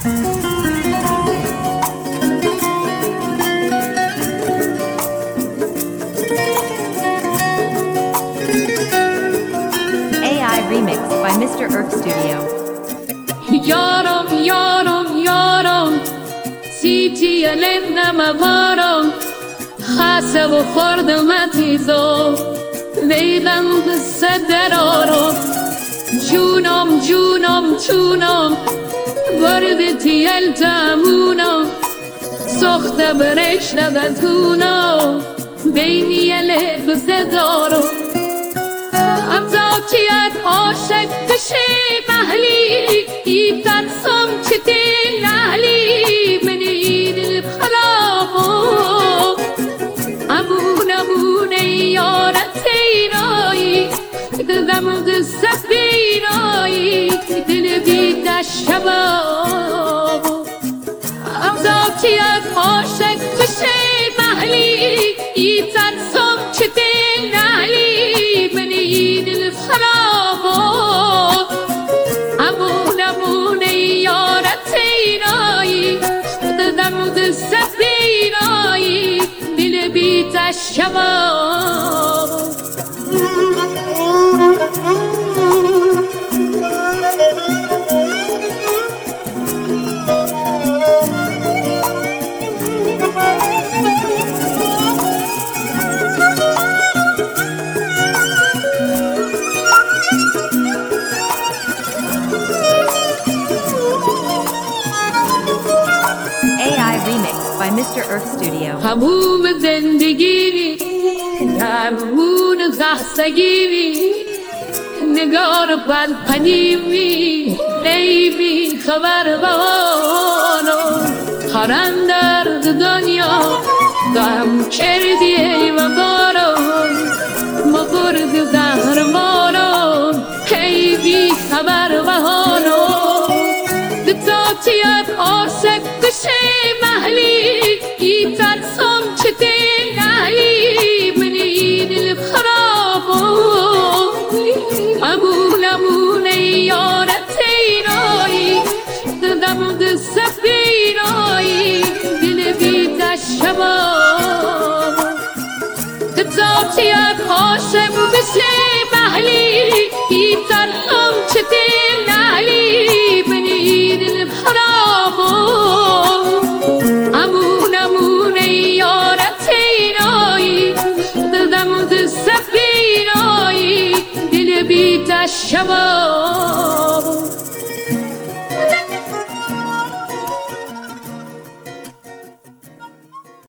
AI Remix by Mr. Earth Studio. یارم یارم یارم سیتی لنم وارم خاصه و خردمتیزو لیلم صدرارم جونم جونم جونم ورد تیل تامونم سخت برش نبتونم بینی لب صدارم امزاکیت عاشق بشه محلی ایتن سم چتین لحلی منین الخلافو امون امون یارت اینایی دلم قصه بینایی دل بیت شبابو امزاکیت عاشق بشه محلی ایتن سم چتین لحلی منین الخلافو امون امون یارت اینایی دلم قصه بینایی دل بیت شبابو AI Remix by Mr. Earth Studio. هموم زندگی درمون زخستگی نگار پنیمی نیمی خبر بانو خرم درد دنیا غم کردی ای و بارون مبرد زهر مارون ای بی خبر بانو دتاتیت عاشق کشه محلی ایتن سم چتین لحلی منین الخرابو امون امون یارت اینایی دلم قصه بینایی دل بیت شبابو دتاتیت عاشق بشه محلی ایتن سم چتین